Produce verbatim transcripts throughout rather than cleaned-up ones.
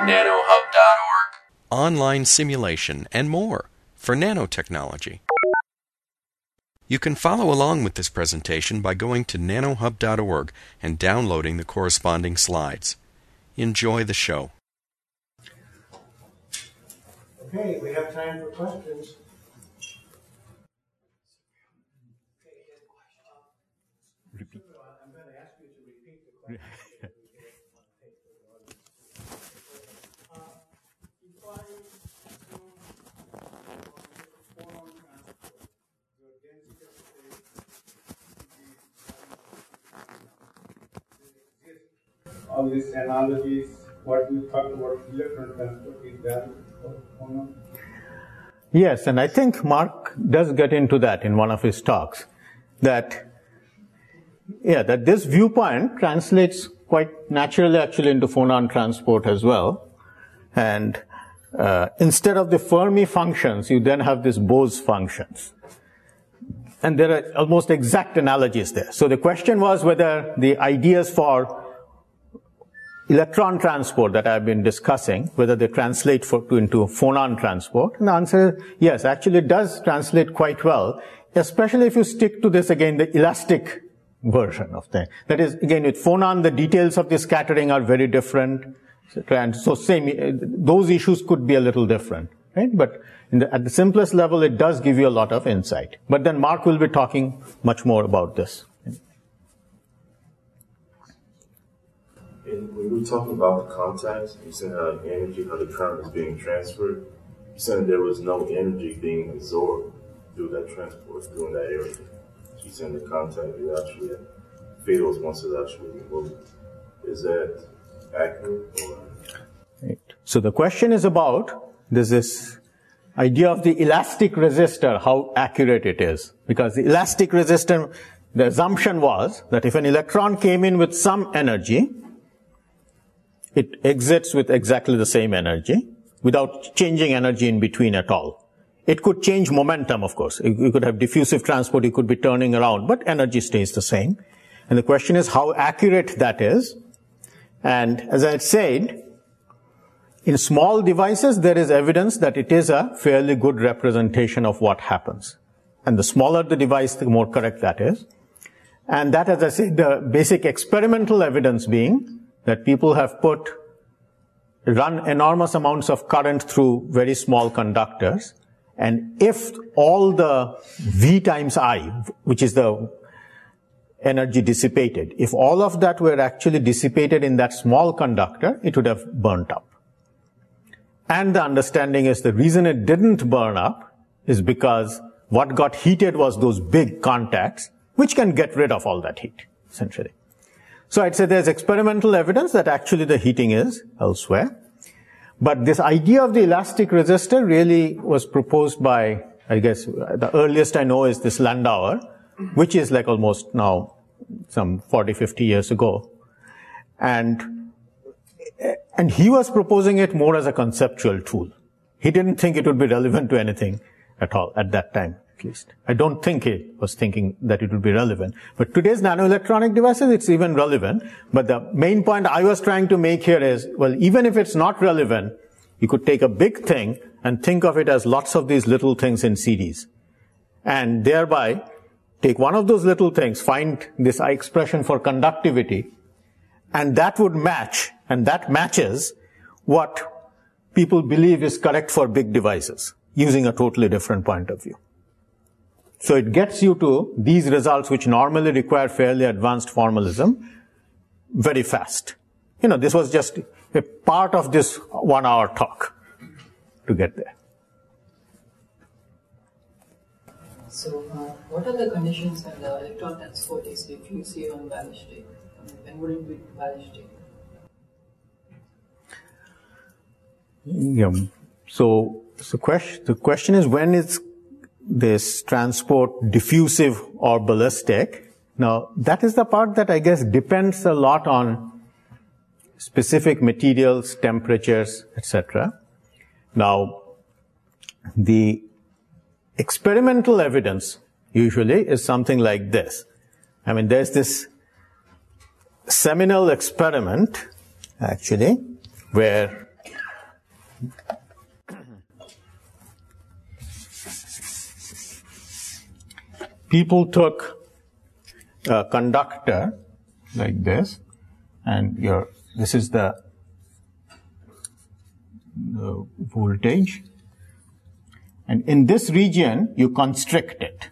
nanohub dot org. Online simulation and more for nanotechnology. You can follow along with this presentation by going to nanohub dot org and downloading the corresponding slides. Enjoy the show. Okay, we have time for questions. Repeat. I'm going to ask you to repeat the question. uh, if I assume phonon transport, the density of state exists. All these analogies, what we talked about electron transport is valid for phonon? Yes, and I think Mark does get into that in one of his talks, that Yeah, that this viewpoint translates quite naturally actually into phonon transport as well. And uh, instead of the Fermi functions, you then have these Bose functions. And there are almost exact analogies there. So the question was whether the ideas for electron transport that I've been discussing, whether they translate for, to, into phonon transport. And the answer is yes, actually it does translate quite well, especially if you stick to this again, the elastic version of things. That is, again, with phonon, the details of the scattering are very different. And so same, those issues could be a little different, right? But in the, at the simplest level, it does give you a lot of insight. But then Mark will be talking much more about this. And when we were talking about the contacts, you said how energy, how the current is being transferred. You said there was no energy being absorbed through that transport, through that area. You send the contact, it actually fails once it's actually removed. Is that accurate? Or? Right. So the question is about, there's this idea of the elastic resistor, how accurate it is. Because the elastic resistor, the assumption was that if an electron came in with some energy, it exits with exactly the same energy without changing energy in between at all. It could change momentum, of course. You could have diffusive transport, you could be turning around, but energy stays the same. And the question is how accurate that is. And as I had said, in small devices, there is evidence that it is a fairly good representation of what happens. And the smaller the device, the more correct that is. And that, as I said, the basic experimental evidence being that people have put, run enormous amounts of current through very small conductors. And if all the V times I, which is the energy dissipated, if all of that were actually dissipated in that small conductor, it would have burnt up. And the understanding is the reason it didn't burn up is because what got heated was those big contacts, which can get rid of all that heat, essentially. So I'd say there's experimental evidence that actually the heating is elsewhere. But this idea of the elastic resistor really was proposed by, I guess, the earliest I know is this Landauer, which is like almost now some forty, fifty years ago. And, and he was proposing it more as a conceptual tool. He didn't think it would be relevant to anything at all at that time, at least. I don't think he was thinking that it would be relevant. But today's nanoelectronic devices, it's even relevant. But the main point I was trying to make here is, well, even if it's not relevant, you could take a big thing and think of it as lots of these little things in series. And thereby, take one of those little things, find this expression for conductivity, and that would match, and that matches what people believe is correct for big devices, using a totally different point of view. So it gets you to these results which normally require fairly advanced formalism very fast. You know, this was just a part of this one hour talk to get there. So uh, what are the conditions when the electron transport is diffusive and ballistic? When would it be ballistic? Yeah. So, so question, the question is, when is this transport diffusive or ballistic? Now, that is the part that I guess depends a lot on specific materials, temperatures, et cetera. Now, the experimental evidence usually is something like this. I mean, there's this seminal experiment, actually, where People took a conductor like this, and your this is the, the voltage, and in this region you constrict it.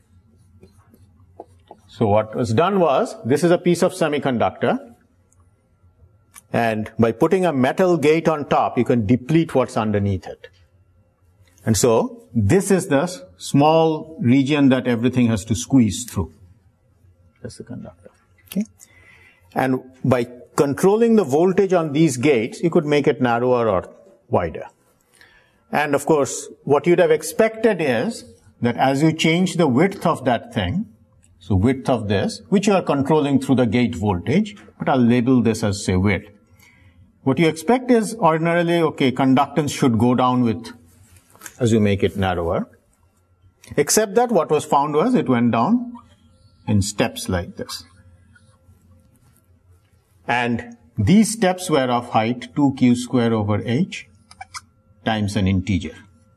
So what was done was, this is a piece of semiconductor, and by putting a metal gate on top, you can deplete what's underneath it. And so, this is the small region that everything has to squeeze through. That's the conductor. Okay? And by controlling the voltage on these gates, you could make it narrower or wider. And of course, what you'd have expected is that as you change the width of that thing, so width of this, which you are controlling through the gate voltage, but I'll label this as, say, width. What you expect is ordinarily, okay, conductance should go down with, as you make it narrower. Except that what was found was it went down in steps like this. And these steps were of height two q square over h times an integer.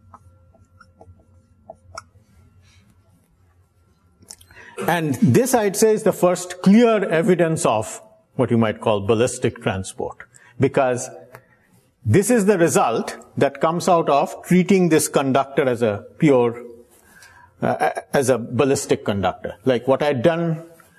And this, I'd say, is the first clear evidence of what you might call ballistic transport. Because this is the result that comes out of treating this conductor as a pure, uh, as a ballistic conductor. Like what I'd done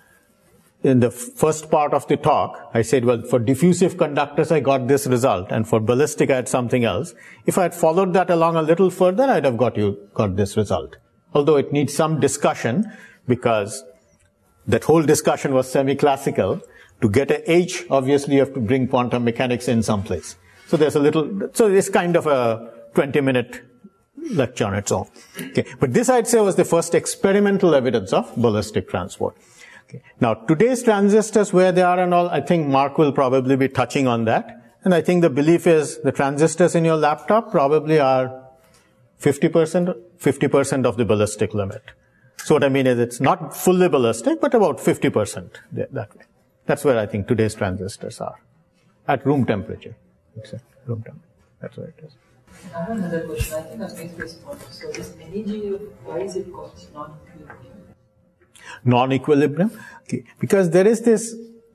in the first part of the talk, I said, well, for diffusive conductors, I got this result, and for ballistic, I had something else. If I had followed that along a little further, I'd have got you, got this result. Although it needs some discussion, because that whole discussion was semi-classical. To get a H, obviously you have to bring quantum mechanics in someplace. So there's a little, so it's kind of a twenty minute lecture on its own. Okay. But this, I'd say, was the first experimental evidence of ballistic transport. Okay. Now, today's transistors, where they are and all, I think Mark will probably be touching on that. And I think the belief is the transistors in your laptop probably are fifty percent, fifty percent of the ballistic limit. So what I mean is it's not fully ballistic, but about fifty percent that way. That's where I think today's transistors are. At room temperature. Except room temperature. That's where it is. I have another question. I think I made this point. So this energy, why is it called non-equilibrium? Non-equilibrium? Okay. Because there is this,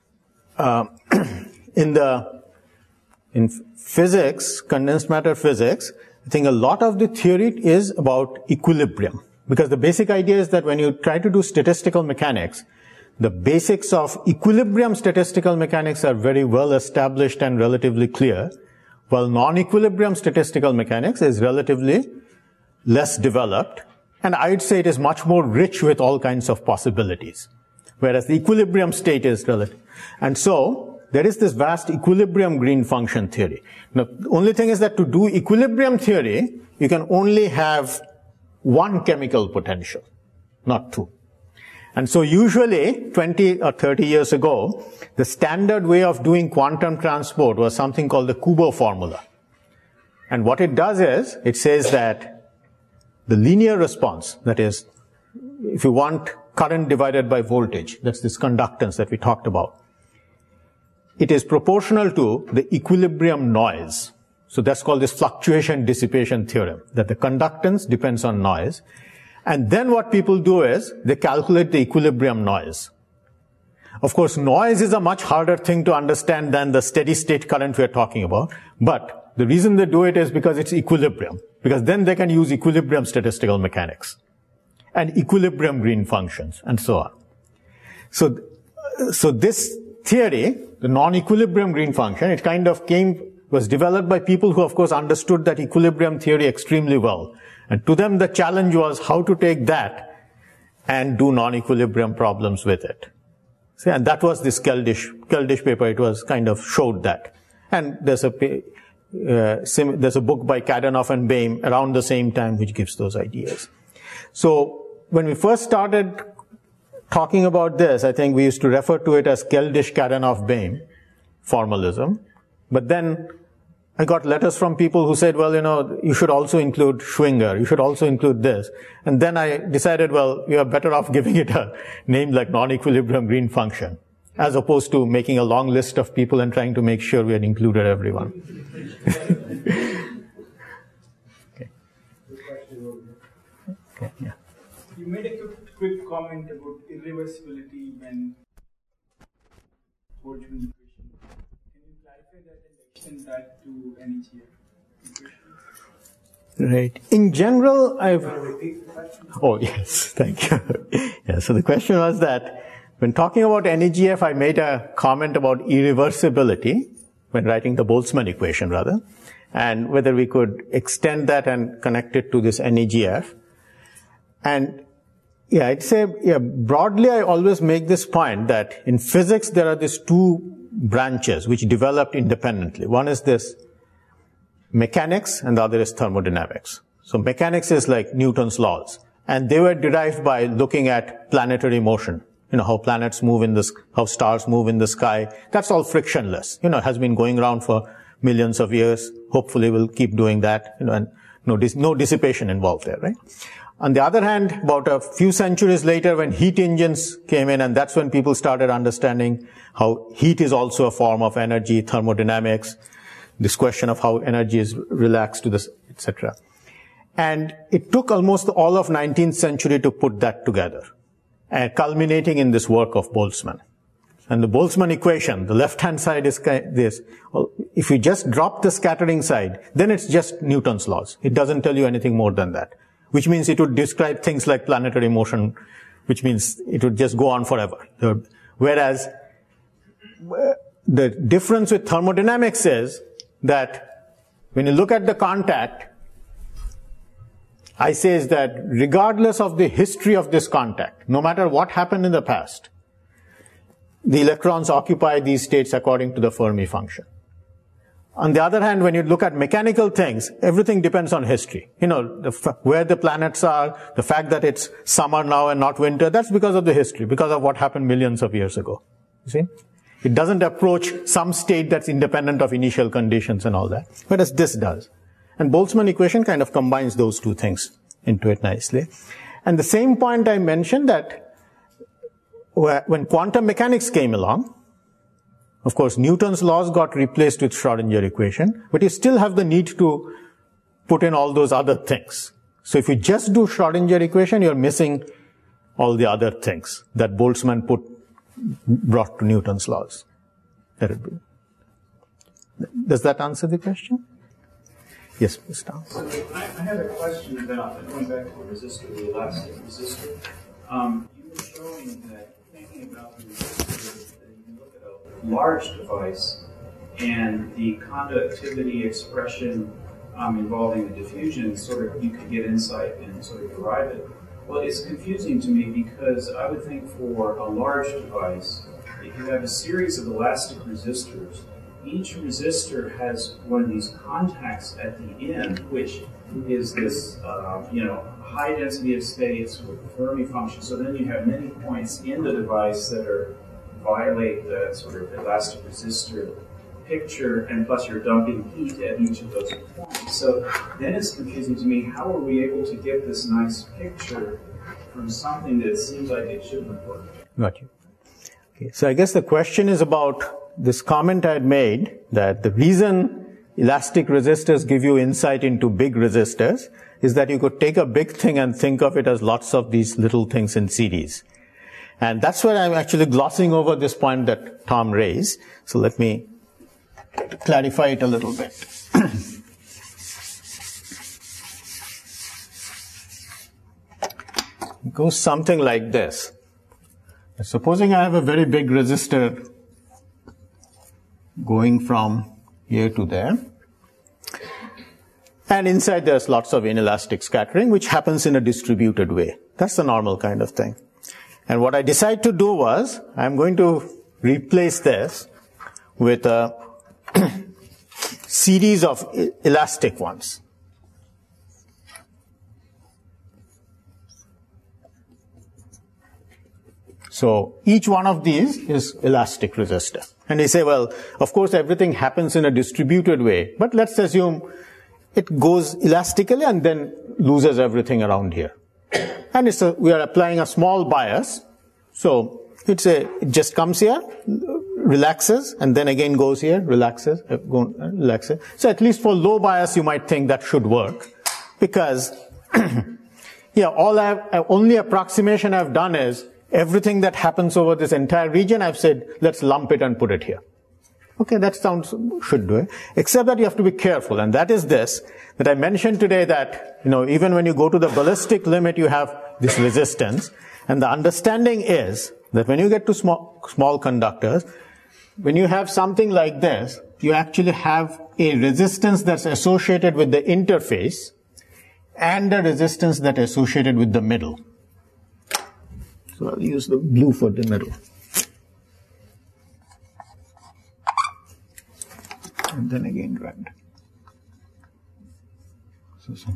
uh, in the, in physics, condensed matter physics, I think a lot of the theory is about equilibrium. Because the basic idea is that when you try to do statistical mechanics, the basics of equilibrium statistical mechanics are very well established and relatively clear, while non-equilibrium statistical mechanics is relatively less developed, and I'd say it is much more rich with all kinds of possibilities, whereas the equilibrium state is relative. And so, there is this vast equilibrium green function theory. Now, the only thing is that to do equilibrium theory, you can only have one chemical potential, not two. And so usually, twenty or thirty years ago, the standard way of doing quantum transport was something called the Kubo formula. And what it does is, it says that the linear response, that is, if you want current divided by voltage, that's this conductance that we talked about, it is proportional to the equilibrium noise. So that's called this fluctuation dissipation theorem, that the conductance depends on noise. And then what people do is, they calculate the equilibrium noise. Of course, noise is a much harder thing to understand than the steady state current we're talking about. But the reason they do it is because it's equilibrium. Because then they can use equilibrium statistical mechanics. And equilibrium green functions, and so on. So, so this theory, the non-equilibrium green function, it kind of came, was developed by people who, of course, understood that equilibrium theory extremely well. And to them, the challenge was how to take that and do non-equilibrium problems with it. See, and that was this Keldysh, Keldysh paper. It was kind of showed that. And there's a, uh, sim, there's a book by Kadanoff and Boehm around the same time which gives those ideas. So when we first started talking about this, I think we used to refer to it as Keldysh, Kadanoff, Boehm formalism. But then I got letters from people who said, well, you know, you should also include Schwinger, you should also include this. And then I decided, well, we are better off giving it a name like non-equilibrium green function, as opposed to making a long list of people and trying to make sure we had included everyone. Okay, yeah. You made a quick, quick comment about irreversibility when Boltzmann equation. Can you clarify that and extend that to N E G F equation? Right. In general, I've... Oh, yes, thank you. Yeah, so the question was that when talking about N E G F, I made a comment about irreversibility when writing the Boltzmann equation, rather, and whether we could extend that and connect it to this N E G F. And yeah, I'd say, yeah, broadly, I always make this point that in physics, there are these two branches which developed independently. One is this mechanics and the other is thermodynamics. So mechanics is like Newton's laws, and they were derived by looking at planetary motion. You know, how planets move in the, how stars move in the sky. That's all frictionless. You know, it has been going around for millions of years. Hopefully we'll keep doing that, you know, and no, dis- no dissipation involved there, right? On the other hand, about a few centuries later, when heat engines came in, and that's when people started understanding how heat is also a form of energy, thermodynamics, this question of how energy is relaxed to this, et cetera. And it took almost all of nineteenth century to put that together, and culminating in this work of Boltzmann. And the Boltzmann equation, the left-hand side is this. Well, if you just drop the scattering side, then it's just Newton's laws. It doesn't tell you anything more than that, which means it would describe things like planetary motion, which means it would just go on forever. Whereas the difference with thermodynamics is that when you look at the contact, I say is that regardless of the history of this contact, no matter what happened in the past, the electrons occupy these states according to the Fermi function. On the other hand, when you look at mechanical things, everything depends on history. You know, the f- where the planets are, the fact that it's summer now and not winter, that's because of the history, because of what happened millions of years ago. You see? It doesn't approach some state that's independent of initial conditions and all that, whereas this does. And Boltzmann equation kind of combines those two things into it nicely. And the same point I mentioned that when quantum mechanics came along, of course, Newton's laws got replaced with Schrodinger equation, but you still have the need to put in all those other things. So if you just do Schrodinger equation, you're missing all the other things that Boltzmann put, brought to Newton's laws. Does that answer the question? Yes, Mister Tom. So I, I have a question about, going back to the resistor, the elastic resistor. Um, you were showing that, thinking about the resistor, that you can look at a large device and the conductivity expression um, involving the diffusion, sort of, you could get insight and sort of derive it. Well, it's confusing to me because I would think for a large device, if you have a series of elastic resistors, each resistor has one of these contacts at the end, which is this, uh, you know, high density of states with the Fermi function. So then you have many points in the device that are violate the sort of elastic resistor picture, and plus you're dumping heat at each of those points. So then it's confusing to me, how are we able to get this nice picture from something that seems like it shouldn't work? Got you. Okay, so I guess the question is about this comment I had made, that the reason elastic resistors give you insight into big resistors is that you could take a big thing and think of it as lots of these little things in series. And that's where I'm actually glossing over this point that Tom raised. So let me clarify it a little bit. It goes something like this. Supposing I have a very big resistor going from here to there. And inside there's lots of inelastic scattering, which happens in a distributed way. That's the normal kind of thing. And what I decided to do was, I'm going to replace this with a series of elastic ones. So each one of these is elastic resistor. And you say, well, of course everything happens in a distributed way, but let's assume it goes elastically and then loses everything around here. And it's a, we are applying a small bias. So it's a, it just comes here, relaxes, and then again goes here, relaxes, relaxes. So at least for low bias, you might think that should work, because Yeah, all I've, only approximation I've done is everything that happens over this entire region, I've said, let's lump it and put it here. Okay, that sounds, should do it. Except that you have to be careful, and that is this, that I mentioned today that, you know, even when you go to the ballistic limit, you have this resistance. And the understanding is that when you get to small, small conductors, when you have something like this, you actually have a resistance that's associated with the interface and a resistance that's associated with the middle. So I'll use the blue for the middle. And then again red. So, so.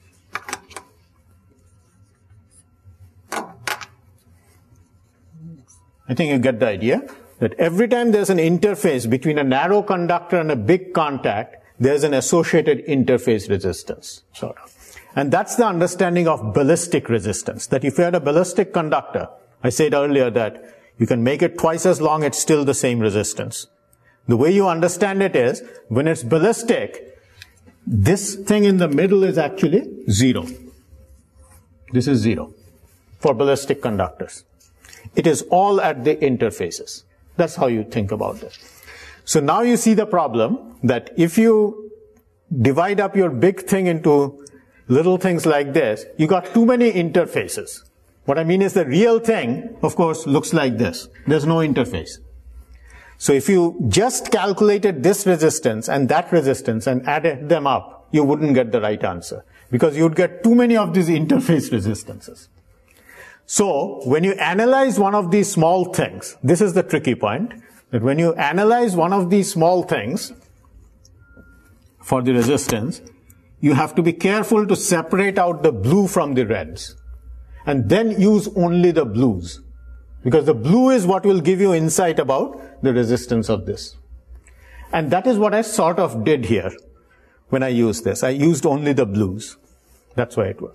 I think you get the idea that every time there's an interface between a narrow conductor and a big contact, there's an associated interface resistance, sort of. And that's the understanding of ballistic resistance, that if you had a ballistic conductor, I said earlier that you can make it twice as long, it's still the same resistance. The way you understand it is, when it's ballistic, this thing in the middle is actually zero. This is zero for ballistic conductors. It is all at the interfaces. That's how you think about it. So now you see the problem that if you divide up your big thing into little things like this, you got too many interfaces. What I mean is the real thing, of course, looks like this. There's no interface. So if you just calculated this resistance and that resistance and added them up, you wouldn't get the right answer, because you'd get too many of these interface resistances. So when you analyze one of these small things, this is the tricky point, that when you analyze one of these small things for the resistance, you have to be careful to separate out the blue from the reds, and then use only the blues, because the blue is what will give you insight about the resistance of this. And that is what I sort of did here when I used this. I used only the blues. That's why it worked.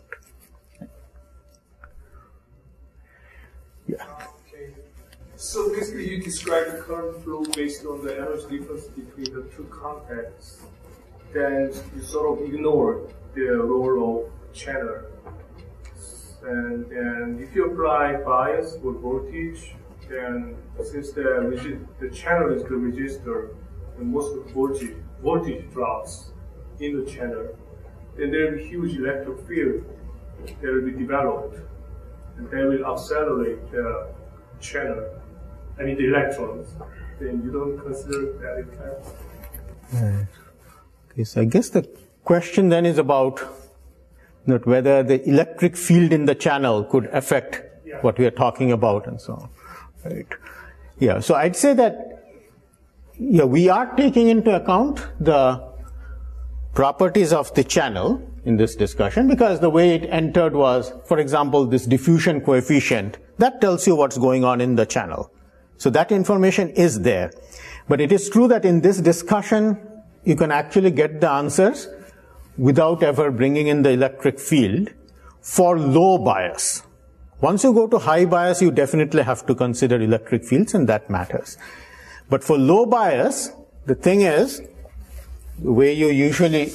Yeah. Okay. So basically you describe the current flow based on the energy difference between the two contacts. Then you sort of ignore the role of channel. And then if you apply bias or voltage, then since the, regi the channel is the resistor, and most of the voltage, voltage drops in the channel, then there will be huge electric field that will be developed, and that will accelerate the channel, I mean the electrons. Then you don't consider that effect? Right. Okay, so I guess the question then is about that whether the electric field in the channel could affect yeah. what we are talking about and so on. Right. Yeah, so I'd say that yeah, we are taking into account the properties of the channel in this discussion, because the way it entered was, for example, this diffusion coefficient, that tells you what's going on in the channel. So that information is there. But it is true that in this discussion, you can actually get the answers without ever bringing in the electric field for low bias. Once you go to high bias, you definitely have to consider electric fields, and that matters. But for low bias, the thing is, the way you usually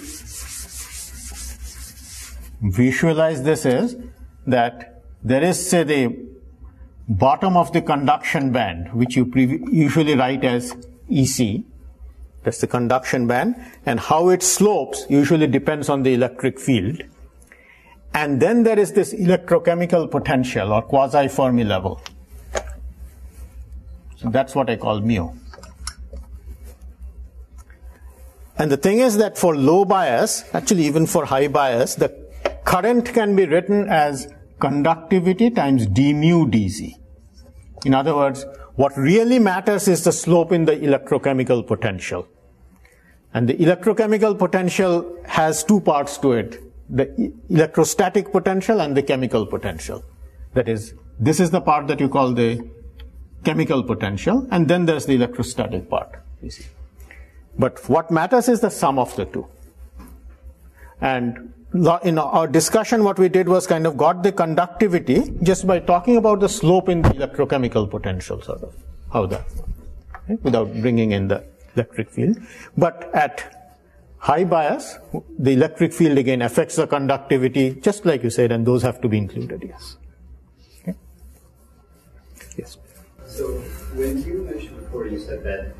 visualize this is that there is, say, the bottom of the conduction band, which you usually write as E C. That's the conduction band, and how it slopes usually depends on the electric field. And then there is this electrochemical potential or quasi-Fermi level. So that's what I call mu. And the thing is that for low bias, actually even for high bias, the current can be written as conductivity times d mu dz. In other words, what really matters is the slope in the electrochemical potential. And the electrochemical potential has two parts to it, the electrostatic potential and the chemical potential. That is, this is the part that you call the chemical potential, and then there's the electrostatic part, you see. But what matters is the sum of the two. And in our discussion, what we did was kind of got the conductivity just by talking about the slope in the electrochemical potential, sort of, how that, okay, without bringing in the electric field. But at high bias, the electric field again affects the conductivity, just like you said, and those have to be included, yes. Okay. Yes. So when you mentioned before, you said that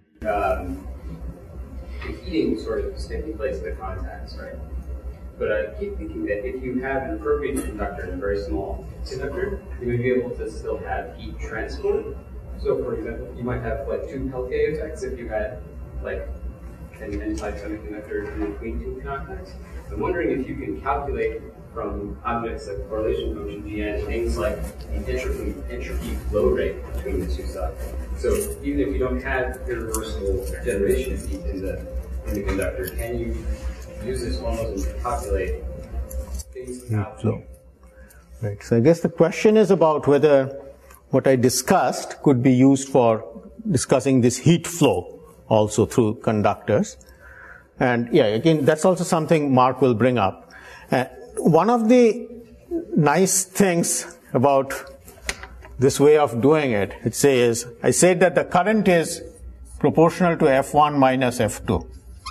um, the heating sort of is taking place at the contacts, right? But I keep thinking that if you have an appropriate conductor and a very small conductor, you may be able to still have heat transport. So for example, you might have like two Peltier effects if you had like an n-type semiconductor in between two contacts. I'm wondering if you can calculate from objects like correlation function Gn things like the entropy, entropy flow rate between the two sides. So even if you don't have irreversible generation of heat in the in the conductor, can you use this almost to calculate things about flow? Right. So I guess the question is about whether what I discussed could be used for discussing this heat flow also through conductors. And yeah, again, that's also something Mark will bring up. Uh, one of the nice things about this way of doing it, it says, I said that the current is proportional to F one minus F two.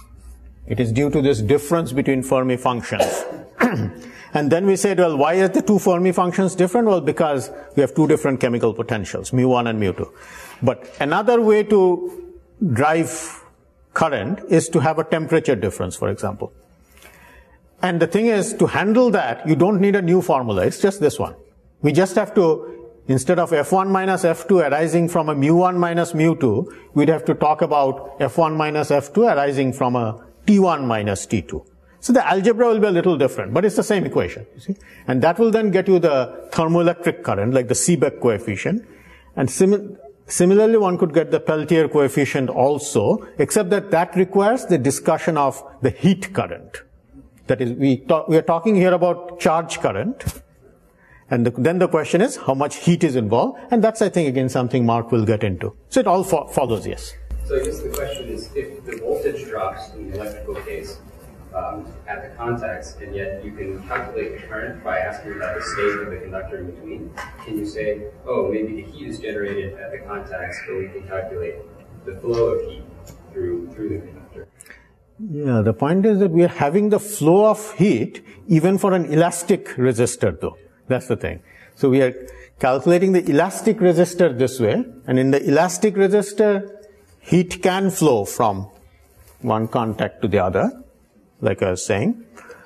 It is due to this difference between Fermi functions. And then we said, well, why are the two Fermi functions different? Well, because we have two different chemical potentials, mu one and mu two. But another way to drive current is to have a temperature difference, for example. And the thing is, to handle that, you don't need a new formula. It's just this one. We just have to, instead of F one minus F two arising from a mu one minus mu two, we'd have to talk about F one minus F two arising from a T one minus T two. So the algebra will be a little different, but it's the same equation, you see. And that will then get you the thermoelectric current, like the Seebeck coefficient. And sim similarly, one could get the Peltier coefficient also, except that that requires the discussion of the heat current. That is, we, talk, we are talking here about charge current. And the, then the question is, how much heat is involved? And that's, I think, again, something Mark will get into. So it all fo follows, yes. So I guess the question is, if the voltage drops in the electrical case um, at the contacts, and yet you can calculate the current by asking about the state of the conductor in between, can you say, oh, maybe the heat is generated at the contacts, but we can calculate the flow of heat through, through the conductor? Yeah, the point is that we are having the flow of heat even for an elastic resistor, though. That's the thing. So we are calculating the elastic resistor this way, and in the elastic resistor, heat can flow from one contact to the other, like I was saying.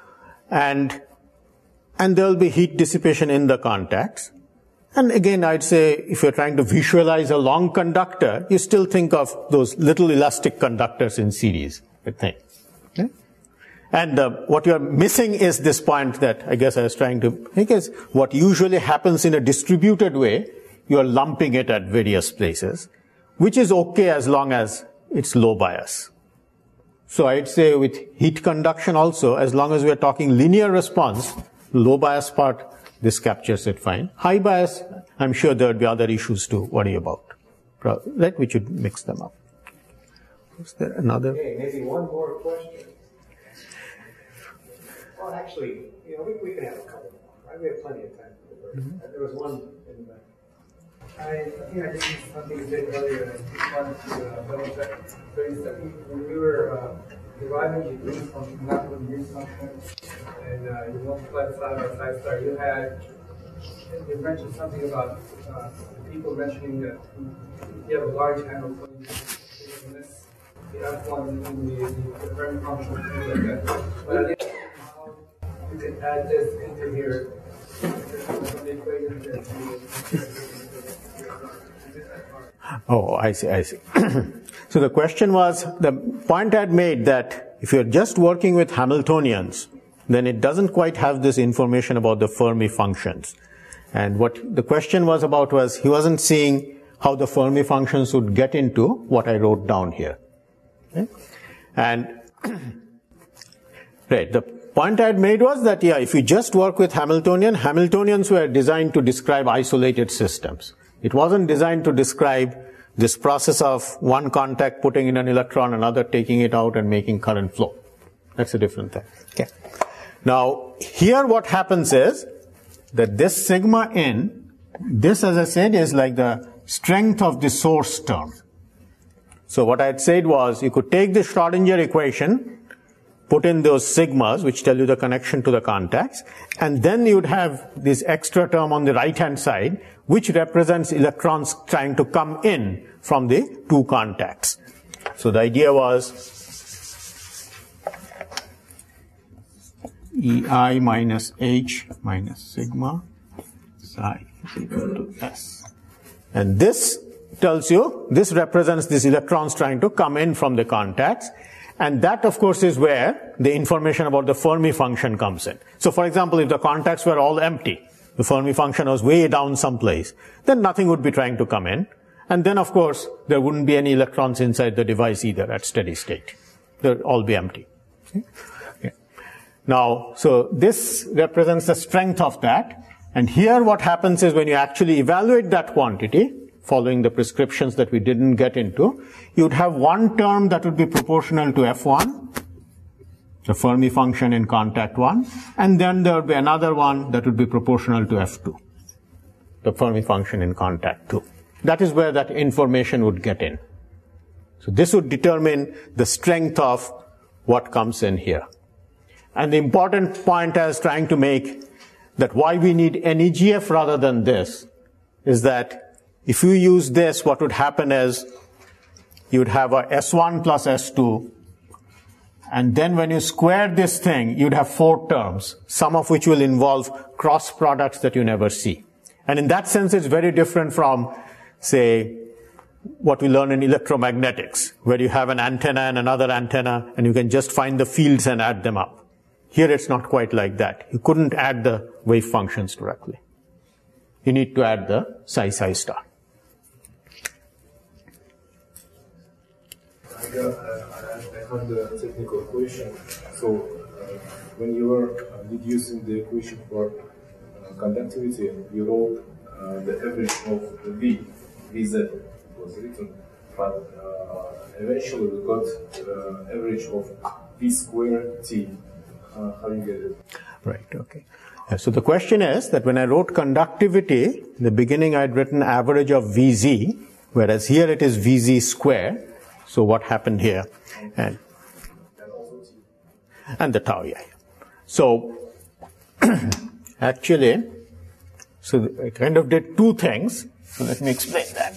And, and there will be heat dissipation in the contacts. And again, I'd say if you're trying to visualize a long conductor, you still think of those little elastic conductors in series, I think. Okay? And uh, what you're missing is this point that I guess I was trying to make is what usually happens in a distributed way, you're lumping it at various places, which is okay as long as it's low bias. So I'd say with heat conduction also, as long as we're talking linear response, low bias part, this captures it fine. High bias, I'm sure there would be other issues to worry about. Right? We should mix them up. Is there another? Okay, maybe one more question. Well, actually, you know, we, we can have a couple more, right? We have plenty of time. Mm-hmm. There was one in the back. I think I did something you did earlier. I just wanted to uh, double check. So you said we, when we were uh, deriving the green function, not the green function, and uh, you multiplied side by side star, you had, you mentioned something about uh, people mentioning that you have a large handle for the F one in the, the Fermi function, things like that. But I didn't know how you could add this into here. Oh, I see, I see. So the question was, the point I had made that if you're just working with Hamiltonians, then it doesn't quite have this information about the Fermi functions. And what the question was about was, he wasn't seeing how the Fermi functions would get into what I wrote down here. Okay? And, right, the point I had made was that, yeah, if you just work with Hamiltonian, Hamiltonians were designed to describe isolated systems. It wasn't designed to describe this process of one contact putting in an electron, another taking it out and making current flow. That's a different thing. Okay. Now, here what happens is that this sigma n, this, as I said, is like the strength of the source term. So what I had said was, you could take the Schrodinger equation, put in those sigmas, which tell you the connection to the contacts, and then you'd have this extra term on the right-hand side, which represents electrons trying to come in from the two contacts. So the idea was E I minus H minus sigma psi is equal to S. And this tells you, this represents these electrons trying to come in from the contacts. And that, of course, is where the information about the Fermi function comes in. So, for example, if the contacts were all empty, the Fermi function was way down someplace, then nothing would be trying to come in. And then, of course, there wouldn't be any electrons inside the device either at steady state. They'll all be empty. Okay? Okay. Now, so this represents the strength of that. And here what happens is when you actually evaluate that quantity, following the prescriptions that we didn't get into, you'd have one term that would be proportional to F one, the Fermi function in contact one, and then there would be another one that would be proportional to F two, the Fermi function in contact two. That is where that information would get in. So this would determine the strength of what comes in here. And the important point I was trying to make, that why we need N E G F rather than this, is that if you use this, what would happen is you would have a S one plus S two, and then when you square this thing, you'd have four terms, some of which will involve cross products that you never see. And in that sense, it's very different from, say, what we learn in electromagnetics, where you have an antenna and another antenna, and you can just find the fields and add them up. Here it's not quite like that. You couldn't add the wave functions directly. You need to add the psi psi star. I, got, uh, I had the technical question. So uh, when you were uh, deducing the equation for uh, conductivity, you wrote uh, the average of V, Vz was written, but uh, eventually we got the uh, average of V squared T. Uh, how do you get it? Right, okay. Yeah, so the question is that when I wrote conductivity, in the beginning I had written average of Vz, whereas here it is Vz squared. So what happened here? And, and the tau, yeah. So actually, so I kind of did two things. So let me explain that.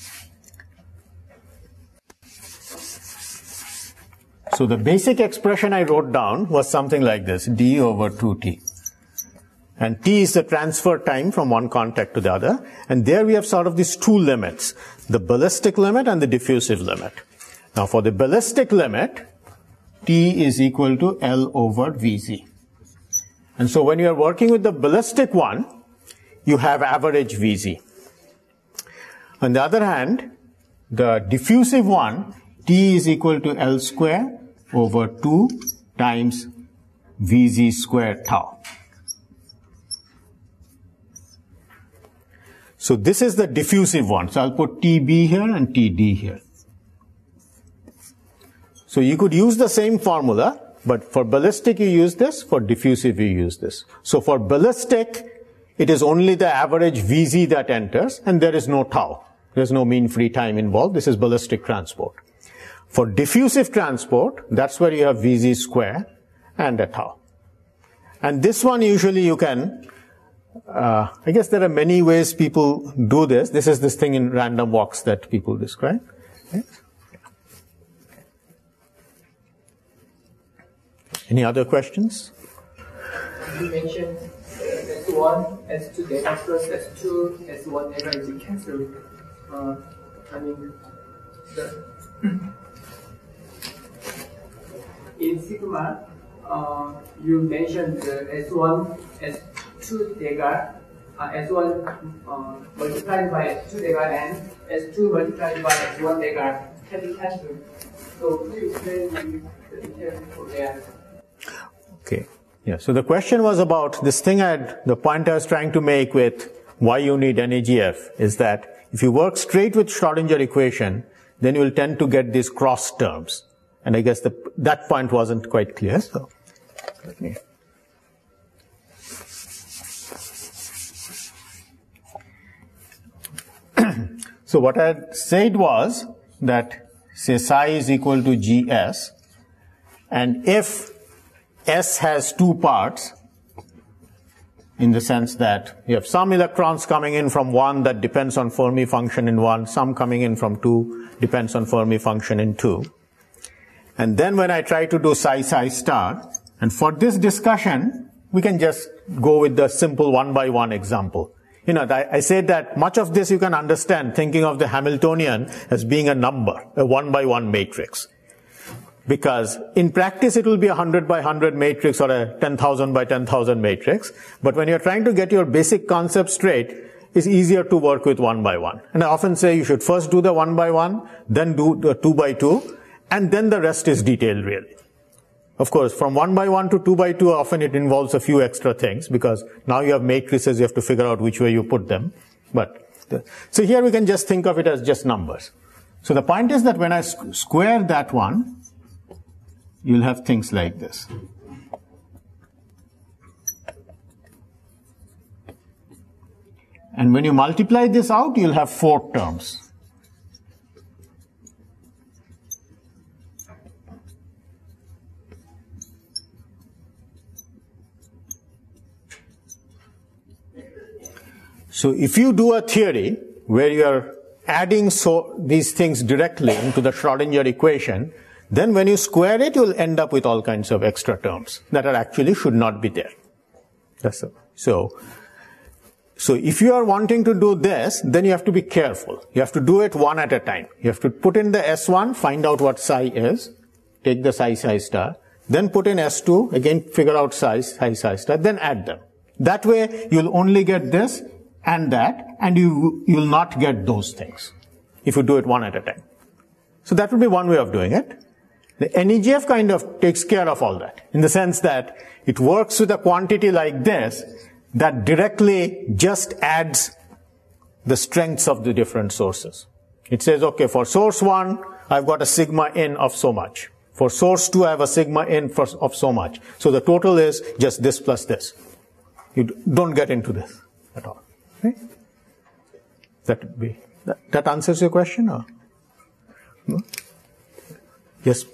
So the basic expression I wrote down was something like this, d over two t. And t is the transfer time from one contact to the other. And there we have sort of these two limits, the ballistic limit and the diffusive limit. Now for the ballistic limit, t is equal to L over Vz. And so when you are working with the ballistic one, you have average Vz. On the other hand, the diffusive one, t is equal to L square over two times Vz squared tau. So this is the diffusive one. So I'll put Tb here and Td here. So you could use the same formula, but for ballistic you use this, for diffusive you use this. So for ballistic, it is only the average Vz that enters, and there is no tau. There's no mean free time involved. This is ballistic transport. For diffusive transport, that's where you have Vz square and a tau. And this one usually you can, uh, I guess there are many ways people do this. This is this thing in random walks that people describe. Okay. Any other questions? You mentioned S one, S two data plus S two, S one data is cancelled. Uh, I mean, the in sigma, uh, you mentioned the S one, S two data, uh, S one uh, multiplied by S two data and S two multiplied by S one data can be cancelled. So could you explain the details for that? Okay. Yeah. So the question was about this thing I had, the point I was trying to make with why you need N E G F is that if you work straight with Schrodinger equation, then you will tend to get these cross terms. And I guess the, that point wasn't quite clear. So let me. So what I had said was that say psi is equal to Gs, and if S has two parts, in the sense that you have some electrons coming in from one that depends on Fermi function in one, some coming in from two depends on Fermi function in two. And then when I try to do psi psi star, and for this discussion, we can just go with the simple one by one example. You know, I, I said that much of this you can understand thinking of the Hamiltonian as being a number, a one by one matrix. Because in practice it will be a one hundred by one hundred matrix or a ten thousand by ten thousand matrix. But when you're trying to get your basic concept straight, it's easier to work with one by one. And I often say you should first do the one by one, then do the two by two, and then the rest is detailed really. Of course, from one by one to two by two, often it involves a few extra things because now you have matrices, you have to figure out which way you put them. But the, so here we can just think of it as just numbers. So the point is that when I square that one, you'll have things like this. And when you multiply this out, you'll have four terms. So if you do a theory where you are adding so these things directly into the Schrodinger equation, then when you square it, you'll end up with all kinds of extra terms that are actually should not be there. That's a, so, so if you are wanting to do this, then you have to be careful. You have to do it one at a time. You have to put in the S one, find out what psi is, take the psi psi star, then put in S two, again figure out psi psi psi star, then add them. That way you'll only get this and that, and you you'll not get those things if you do it one at a time. So that would be one way of doing it. The N E G F kind of takes care of all that, in the sense that it works with a quantity like this that directly just adds the strengths of the different sources. It says, okay, for source one, I've got a sigma in of so much. For source two, I have a sigma in for, of so much. So the total is just this plus this. You don't get into this at all. Okay? That be that, that answers your question, or no? Yes.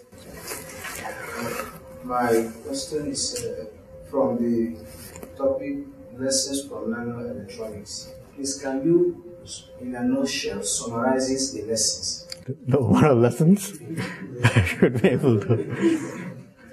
My question is uh, from the topic lessons from nanoelectronics. Please, can you, in a nutshell, summarize the lessons? The what are lessons? I should be able to.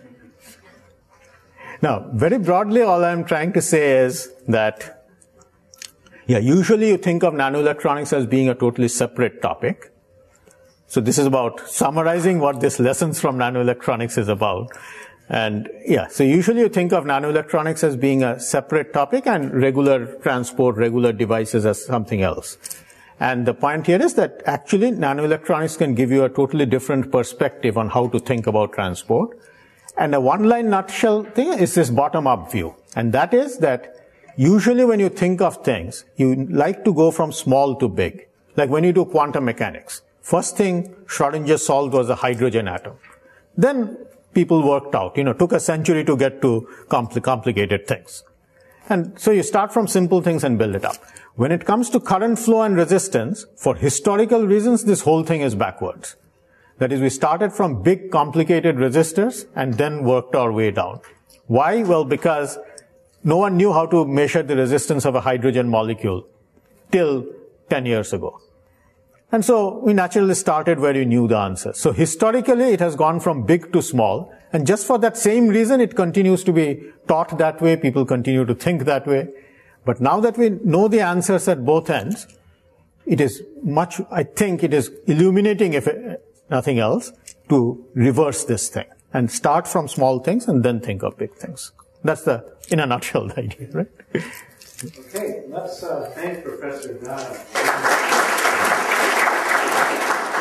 Now, very broadly, all I'm trying to say is that yeah, usually you think of nanoelectronics as being a totally separate topic. So this is about summarizing what this lessons from nanoelectronics is about. And yeah, so usually you think of nanoelectronics as being a separate topic and regular transport, regular devices as something else. And the point here is that actually nanoelectronics can give you a totally different perspective on how to think about transport. And a one-line nutshell thing is this bottom-up view. And that is that usually when you think of things, you like to go from small to big. Like when you do quantum mechanics. First thing Schrodinger solved was the hydrogen atom. Then people worked out, you know, took a century to get to compl- complicated things. And so you start from simple things and build it up. When it comes to current flow and resistance, for historical reasons, this whole thing is backwards. That is, we started from big complicated resistors and then worked our way down. Why? Well, because no one knew how to measure the resistance of a hydrogen molecule till ten years ago. And so we naturally started where we knew the answer. So historically it has gone from big to small, and just for that same reason it continues to be taught that way, people continue to think that way. But now that we know the answers at both ends, it is much, I think it is illuminating, if it, nothing else, to reverse this thing and start from small things and then think of big things. That's the, in a nutshell, the idea, right? Okay, let's uh, thank Professor Dana.